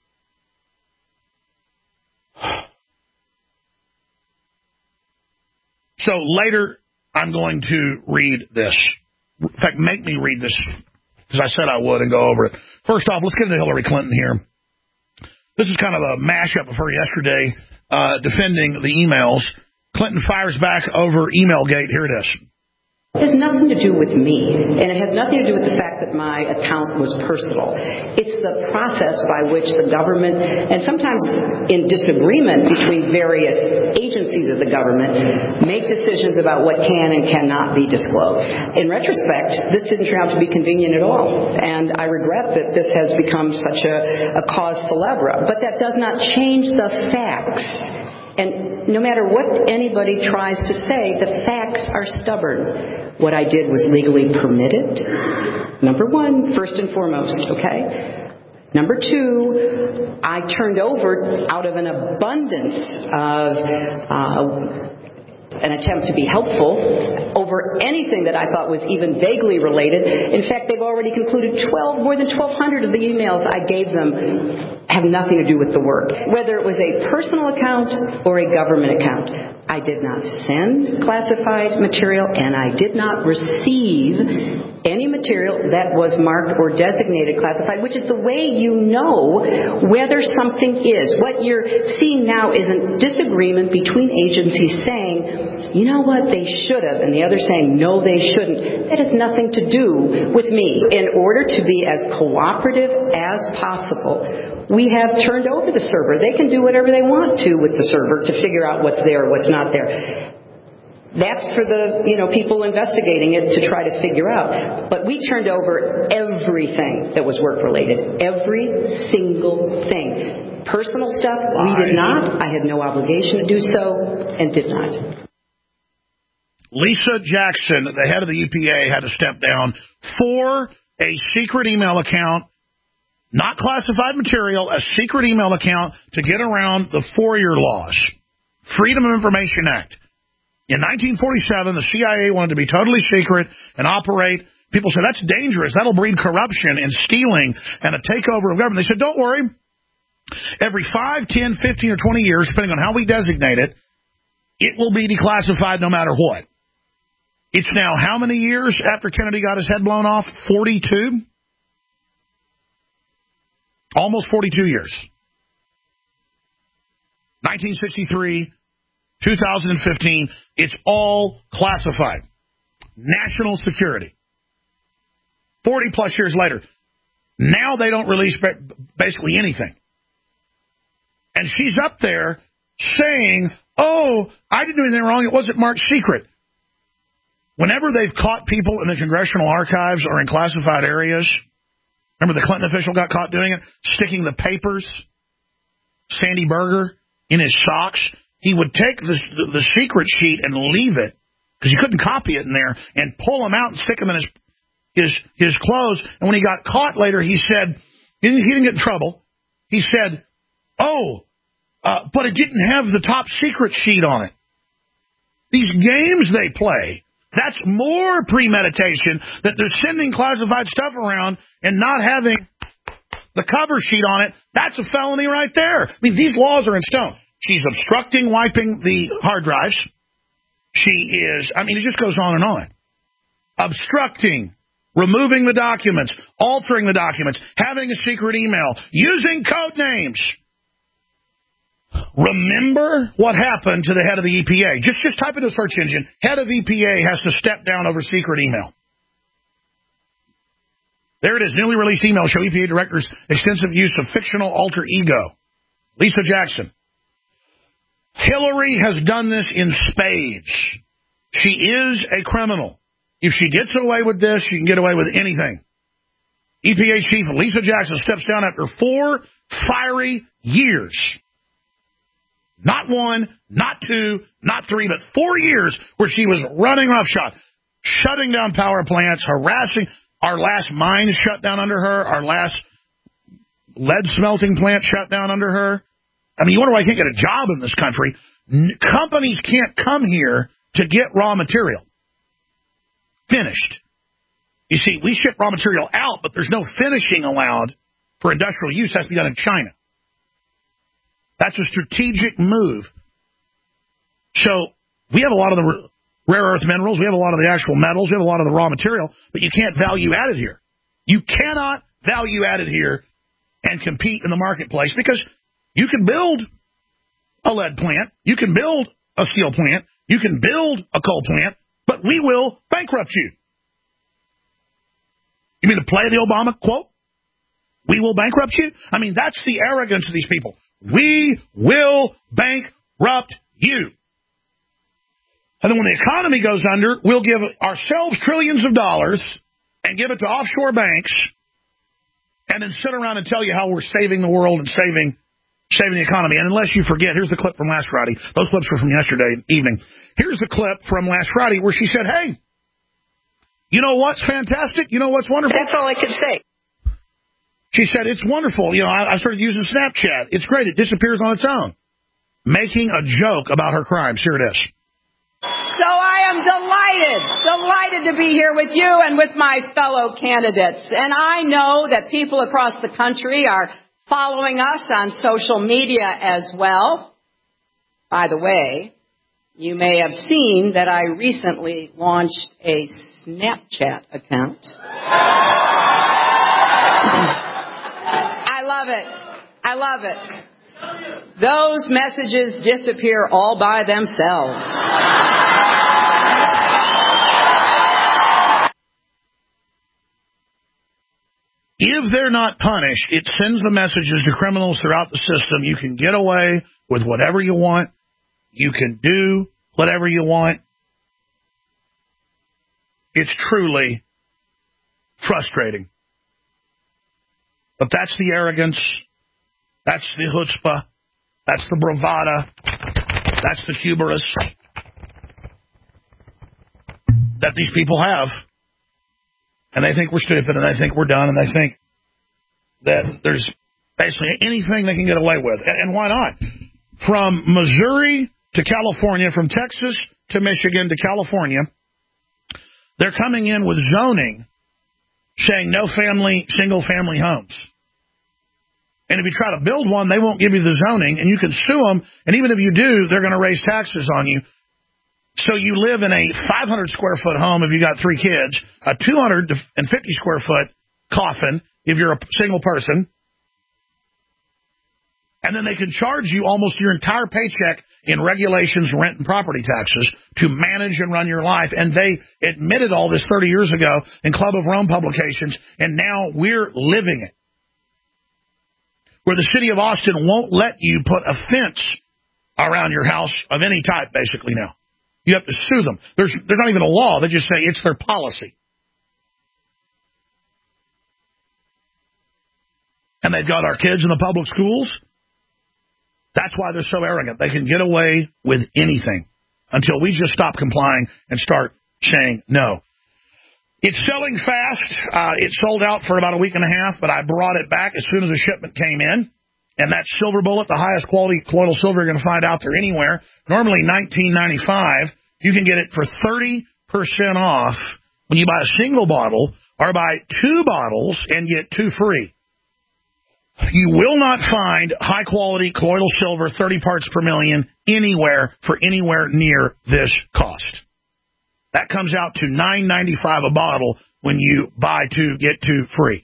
So later, I'm going to read this. In fact, make me read this, because I said I would, and go over it. First off, let's get into Hillary Clinton here. This is kind of a mashup of her yesterday uh, defending the emails. Clinton fires back over Emailgate. Here it is. It has nothing to do with me, and it has nothing to do with the fact that my account was personal. It's the process by which the government, and sometimes in disagreement between various agencies of the government, make decisions about what can and cannot be disclosed. In retrospect, this didn't turn out to be convenient at all, and I regret that this has become such a, a cause célèbre. But that does not change the facts. And no matter what anybody tries to say, the facts are stubborn. What I did was legally permitted, number one, first and foremost, okay? Number two, I turned over out of an abundance of uh, an attempt to be helpful over anything that I thought was even vaguely related. In fact, they've already concluded twelve, more than twelve hundred of the emails I gave them have nothing to do with the work. Whether it was a personal account or a government account, I did not send classified material, and I did not receive any material that was marked or designated classified, which is the way you know whether something is. What you're seeing now is a disagreement between agencies saying, you know what, they should have, and the other saying, no, they shouldn't. That has nothing to do with me. In order to be as cooperative as possible, we have turned over the server. They can do whatever they want to with the server to figure out what's there or what's not there. That's for the, you know, people investigating it to try to figure out. But we turned over everything that was work-related. Every single thing. Personal stuff, we did not. I had no obligation to do so, and did not. Lisa Jackson, the head of the E P A, had to step down for a secret email account, not classified material, a secret email account to get around the FOIA laws, Freedom of Information Act. In nineteen forty-seven, the C I A wanted to be totally secret and operate. People said, that's dangerous. That'll breed corruption and stealing and a takeover of government. They said, don't worry. Every five, ten, fifteen, or twenty years, depending on how we designate it, it will be declassified no matter what. It's now how many years after Kennedy got his head blown off? forty-two? Almost forty-two years. nineteen sixty-three, two thousand fifteen, it's all classified. National security. forty plus years later. Now they don't release basically anything. And she's up there saying, oh, I didn't do anything wrong, it wasn't marked secret. Whenever they've caught people in the congressional archives or in classified areas, remember the Clinton official got caught doing it? Sticking the papers, Sandy Berger, in his socks. He would take the, the, the secret sheet and leave it, because you couldn't copy it in there, and pull them out and stick them in his his his clothes. And when he got caught later, he said, he didn't, he didn't get in trouble. He said, oh, uh, but it didn't have the top secret sheet on it. These games they play, that's more premeditation, that they're sending classified stuff around and not having the cover sheet on it. That's a felony right there. I mean, these laws are in stone. She's obstructing wiping the hard drives. She is, I mean, it just goes on and on. Obstructing, removing the documents, altering the documents, having a secret email, using code names. Remember what happened to the head of the E P A. Just, just type into a search engine, head of E P A has to step down over secret email. There it is. Newly released emails show E P A directors' extensive use of fictional alter ego. Lisa Jackson. Hillary has done this in spades. She is a criminal. If she gets away with this, she can get away with anything. E P A Chief Lisa Jackson steps down after four fiery years. Not one, not two, not three, but four years where she was running roughshod, shutting down power plants, harassing. Our last mine shut down under her. Our last lead smelting plant shut down under her. I mean, you wonder why I can't get a job in this country. N- companies can't come here to get raw material. Finished. You see, we ship raw material out, but there's no finishing allowed for industrial use. It has to be done in China. That's a strategic move. So we have a lot of the rare earth minerals. We have a lot of the actual metals. We have a lot of the raw material, but you can't value add it here. You cannot value add it here and compete in the marketplace because you can build a lead plant. You can build a steel plant. You can build a coal plant, but we will bankrupt you. You mean to play the Obama quote? We will bankrupt you? I mean, that's the arrogance of these people. We will bankrupt you. And then when the economy goes under, we'll give ourselves trillions of dollars and give it to offshore banks and then sit around and tell you how we're saving the world and saving saving the economy. And unless you forget, here's the clip from last Friday. Those clips were from yesterday evening. Here's the clip from last Friday where she said, hey, you know what's fantastic? You know what's wonderful? That's all I could say. She said, it's wonderful. You know, I, I started using Snapchat. It's great. It disappears on its own. Making a joke about her crimes. Here it is. So I am delighted, delighted to be here with you and with my fellow candidates. And I know that people across the country are following us on social media as well. By the way, you may have seen that I recently launched a Snapchat account. I love it. I love it. Those messages disappear all by themselves. If they're not punished, it sends the messages to criminals throughout the system. You can get away with whatever you want. You can do whatever you want. It's truly frustrating. But that's the arrogance. That's the chutzpah. That's the bravada. That's the hubris that these people have. And they think we're stupid, and they think we're done, and they think that there's basically anything they can get away with. And, and why not? From Missouri to California, from Texas to Michigan to California, they're coming in with zoning saying no family, single-family homes. And if you try to build one, they won't give you the zoning, and you can sue them, and even if you do, they're going to raise taxes on you. So you live in a five hundred square foot home if you got three kids, a two hundred fifty square foot coffin if you're a single person, and then they can charge you almost your entire paycheck in regulations, rent, and property taxes to manage and run your life. And they admitted all this thirty years ago in Club of Rome publications, and now we're living it. Where the city of Austin won't let you put a fence around your house of any type, basically, now. You have to sue them. There's there's not even a law. They just say it's their policy. And they've got our kids in the public schools. That's why they're so arrogant. They can get away with anything until we just stop complying and start saying no. It's selling fast. Uh, it sold out for about a week and a half, but I brought it back as soon as the shipment came in. And that Silver Bullet, the highest quality colloidal silver you're going to find out there anywhere, normally nineteen ninety-five, You can get it for thirty percent off when you buy a single bottle or buy two bottles and get two free. You will not find high-quality colloidal silver, thirty parts per million, anywhere for anywhere near this cost. That comes out to nine ninety-five a bottle when you buy two, get two free.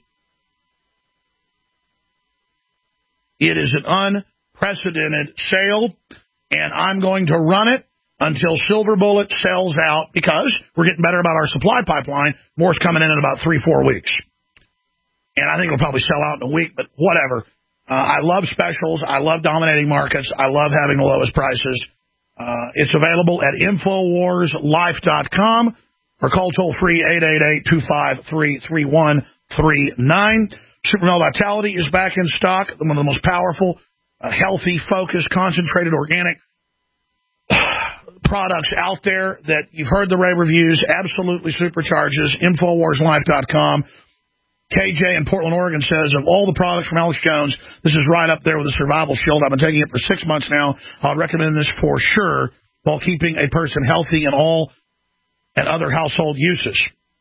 It is an unprecedented sale, and I'm going to run it until Silver Bullet sells out because we're getting better about our supply pipeline. More's coming in in about three, four weeks. And I think it'll probably sell out in a week, but whatever. Uh, I love specials. I love dominating markets. I love having the lowest prices. Uh, it's available at Infowars Life dot com or call toll-free eight eight eight, two five three, three one three nine. Supermel Vitality is back in stock, one of the most powerful, uh, healthy, focused, concentrated, organic products out there that you've heard the rave reviews, absolutely supercharges. Infowars Life dot com. K J in Portland, Oregon says, of all the products from Alex Jones, this is right up there with the Survival Shield. I've been taking it for six months now. I'll recommend this for sure while keeping a person healthy in all and other household uses.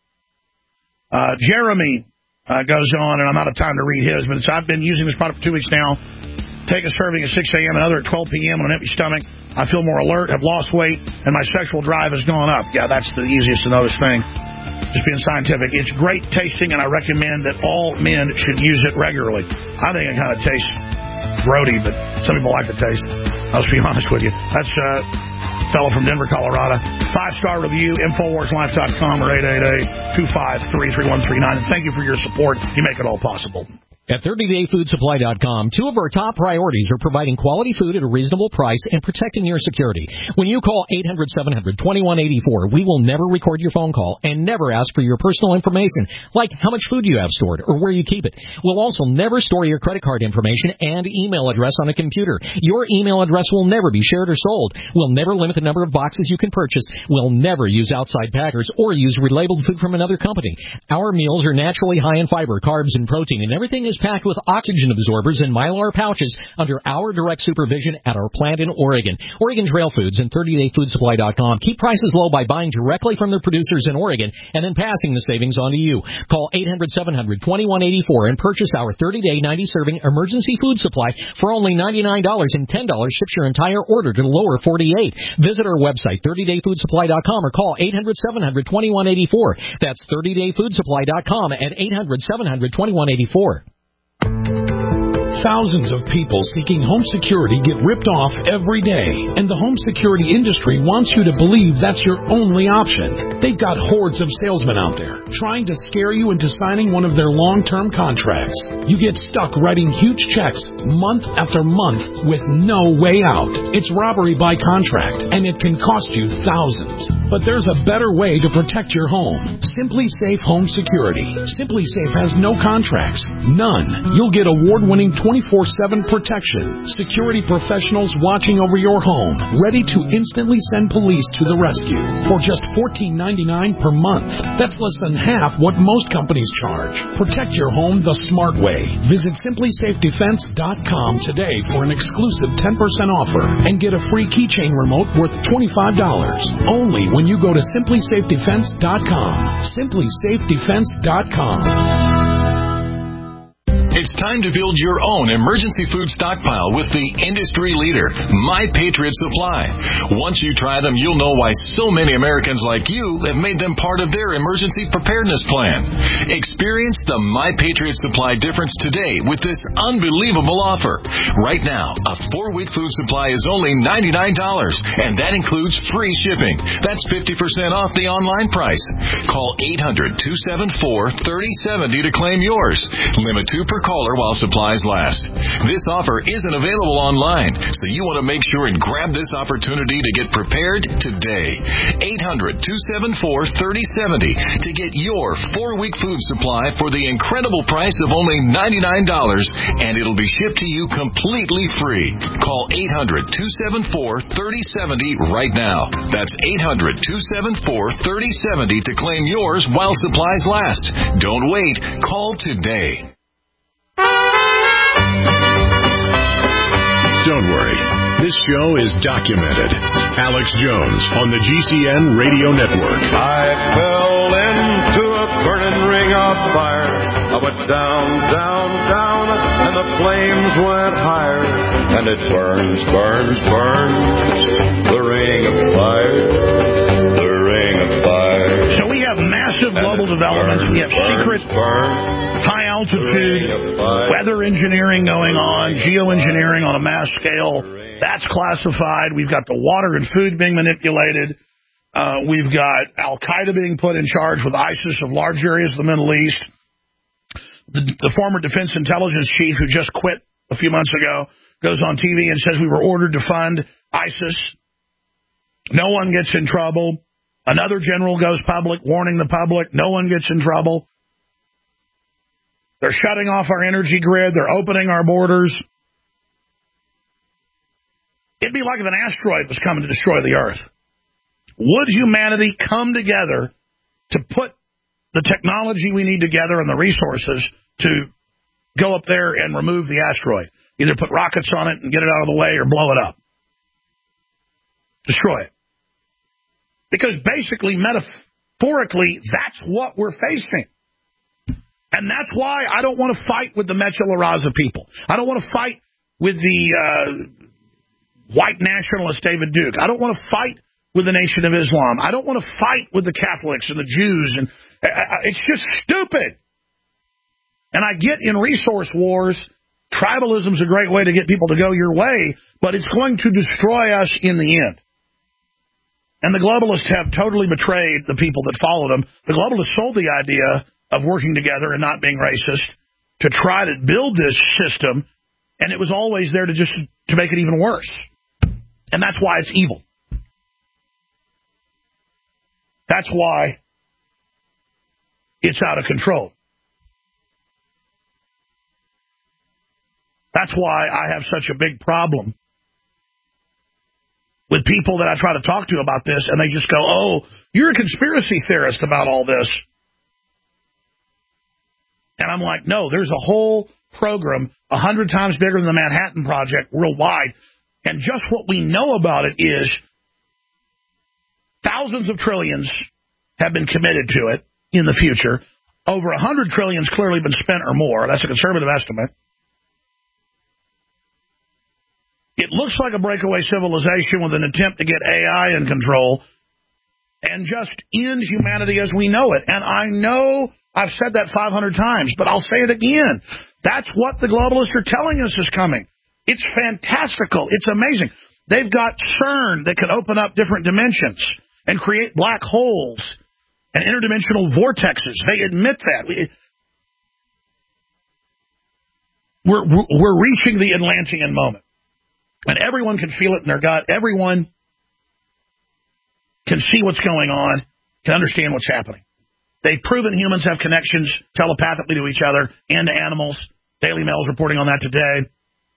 Uh, Jeremy uh, goes on, and I'm out of time to read his, but it's, I've been using this product for two weeks now. Take a serving at six a.m., another at twelve p.m. on an empty stomach. I feel more alert, have lost weight, and my sexual drive has gone up. Yeah, that's the easiest to notice thing. Just being scientific. It's great tasting, and I recommend that all men should use it regularly. I think it kind of tastes grody, but some people like the taste. I'll just be honest with you. That's a fellow from Denver, Colorado. Five-star review, Infowars Life dot com or eight eight eight, two five three, three one three nine. And thank you for your support. You make it all possible. At thirty day food supply dot com, two of our top priorities are providing quality food at a reasonable price and protecting your security. When you call eight hundred, seven hundred, twenty-one eighty-four, we will never record your phone call and never ask for your personal information, like how much food you have stored or where you keep it. We'll also never store your credit card information and email address on a computer. Your email address will never be shared or sold. We'll never limit the number of boxes you can purchase. We'll never use outside packers or use relabeled food from another company. Our meals are naturally high in fiber, carbs, and protein, and everything is packed with oxygen absorbers and Mylar pouches under our direct supervision at our plant in Oregon. Oregon Trail Foods and thirty day food supply dot com keep prices low by buying directly from their producers in Oregon and then passing the savings on to you. Call eight hundred, seven hundred, twenty-one eighty-four and purchase our thirty day, ninety serving emergency food supply for only ninety-nine dollars, and ten dollars ships your entire order to the lower forty-eight. Visit our website, thirty day food supply dot com, or call eight hundred, seven hundred, twenty-one eighty-four. That's thirty day food supply dot com at eight hundred, seven hundred, twenty-one eighty-four. Thousands of people seeking home security get ripped off every day, and the home security industry wants you to believe that's your only option. They've got hordes of salesmen out there trying to scare you into signing one of their long-term contracts. You get stuck writing huge checks month after month with no way out. It's robbery by contract, and it can cost you thousands. But there's a better way to protect your home. Simply Safe Home Security. Simply Safe has no contracts. None. You'll get award-winning twenty-four seven protection. Security professionals watching over your home, ready to instantly send police to the rescue for just fourteen ninety-nine per month. That's less than half what most companies charge. Protect your home the smart way. Visit simply safe defense dot com today for an exclusive ten percent offer and get a free keychain remote worth twenty-five dollars. Only when you go to simply safe defense dot com. simply safe defense dot com. It's time to build your own emergency food stockpile with the industry leader, My Patriot Supply. Once you try them, you'll know why so many Americans like you have made them part of their emergency preparedness plan. Experience the My Patriot Supply difference today with this unbelievable offer. Right now, a four-week food supply is only ninety-nine dollars, and that includes free shipping. That's fifty percent off the online price. Call eight hundred, two seven four, three oh seven oh to claim yours. Limit two per caller while supplies last. This offer isn't available online, so you want to make sure and grab this opportunity to get prepared today. eight hundred, two seven four, three oh seven oh to get your four-week food supply for the incredible price of only ninety-nine dollars, and it'll be shipped to you completely free. Call eight hundred, two seven four, three oh seven oh right now. That's eight hundred, two seven four, three oh seven oh to claim yours while supplies last. Don't wait. Call today. Don't worry. This show is documented. Alex Jones on the G C N Radio Network. I fell into a burning ring of fire. I went down, down, down, and the flames went higher. And it burns, burns, burns, the ring of fire, the ring of fire. So we have massive global developments. We have secret, high-altitude weather engineering going on, geoengineering on a mass scale. That's classified. We've got the water and food being manipulated. Uh, we've got Al-Qaeda being put in charge with ISIS of large areas of the Middle East. The, the former defense intelligence chief who just quit a few months ago goes on T V and says we were ordered to fund ISIS. No one gets in trouble. Another general goes public, warning the public. No one gets in trouble. They're shutting off our energy grid. They're opening our borders. It'd be like if an asteroid was coming to destroy the Earth. Would humanity come together to put the technology we need together and the resources to go up there and remove the asteroid? Either put rockets on it and get it out of the way or blow it up. Destroy it. Because basically, metaphorically, that's what we're facing. And that's why I don't want to fight with the Mecha La Raza people. I don't want to fight with the uh, white nationalist David Duke. I don't want to fight with the Nation of Islam. I don't want to fight with the Catholics and the Jews. And uh, it's just stupid. And I get in resource wars, tribalism is a great way to get people to go your way, but it's going to destroy us in the end. And the globalists have totally betrayed the people that followed them. The globalists sold the idea of working together and not being racist to try to build this system, and it was always there to just to make it even worse. And that's why it's evil. That's why it's out of control. That's why I have such a big problem with people that I try to talk to about this, and they just go, oh, you're a conspiracy theorist about all this. And I'm like, no, there's a whole program a hundred times bigger than the Manhattan Project worldwide. And just what we know about it is thousands of trillions have been committed to it in the future. Over a hundred trillions clearly been spent or more. That's a conservative estimate. It looks like a breakaway civilization with an attempt to get A I in control and just end humanity as we know it. And I know I've said that five hundred times, but I'll say it again. That's what the globalists are telling us is coming. It's fantastical. It's amazing. They've got CERN that can open up different dimensions and create black holes and interdimensional vortexes. They admit that. We're, we're reaching the Atlantean moment. And everyone can feel it in their gut. Everyone can see what's going on, can understand what's happening. They've proven humans have connections telepathically to each other and to animals. Daily Mail's reporting on that today.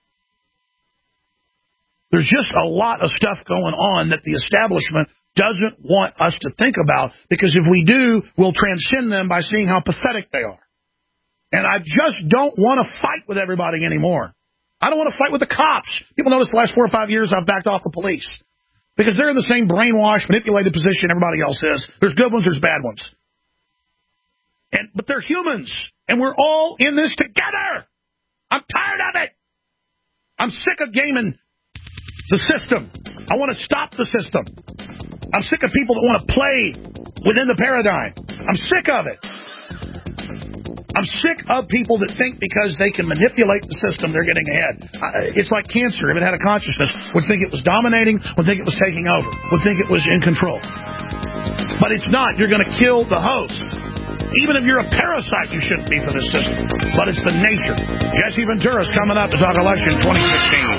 There's just a lot of stuff going on that the establishment doesn't want us to think about, because if we do, we'll transcend them by seeing how pathetic they are. And I just don't want to fight with everybody anymore. I don't want to fight with the cops. People notice the last four or five years I've backed off the police because they're in the same brainwashed, manipulated position everybody else is. There's good ones, there's bad ones. And but they're humans, and we're all in this together. I'm tired of it. I'm sick of gaming the system. I want to stop the system. I'm sick of people that want to play within the paradigm. I'm sick of it. I'm sick of people that think because they can manipulate the system, they're getting ahead. It's like cancer. If it had a consciousness, would think it was dominating, would think it was taking over, would think it was in control. But it's not. You're going to kill the host. Even if you're a parasite, you shouldn't be for this system. But it's the nature. Jesse Ventura's coming up to talk election twenty sixteen.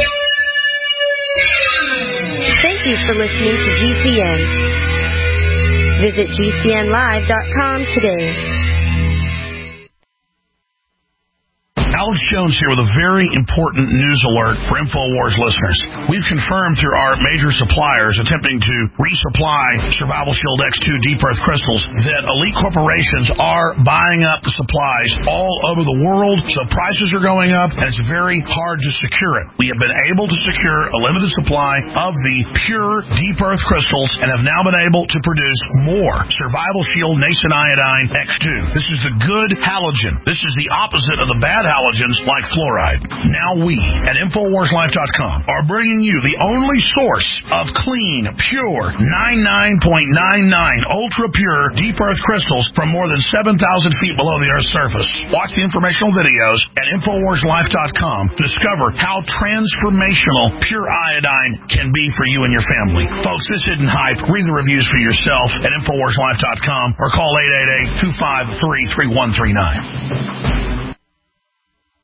Thank you for listening to G C N. Visit G C N live dot com today. Alex Jones here with a very important news alert for InfoWars listeners. We've confirmed through our major suppliers attempting to resupply Survival Shield X two Deep Earth crystals that elite corporations are buying up the supplies all over the world, so prices are going up, and it's very hard to secure it. We have been able to secure a limited supply of the pure Deep Earth crystals and have now been able to produce more Survival Shield Nascent Iodine X two. This is the good halogen. This is the opposite of the bad halogens like fluoride. Now we at Infowars Life dot com are bringing you the only source of clean, pure, ninety-nine point nine nine ultra pure Deep Earth crystals from more than seven thousand feet below the Earth's surface. Watch the informational videos at Infowars Life dot com to discover how transformational pure iodine can be for you and your family. Folks, this isn't hype. Read the reviews for yourself at Infowars Life dot com or call eight eight eight, two five three, three one three nine.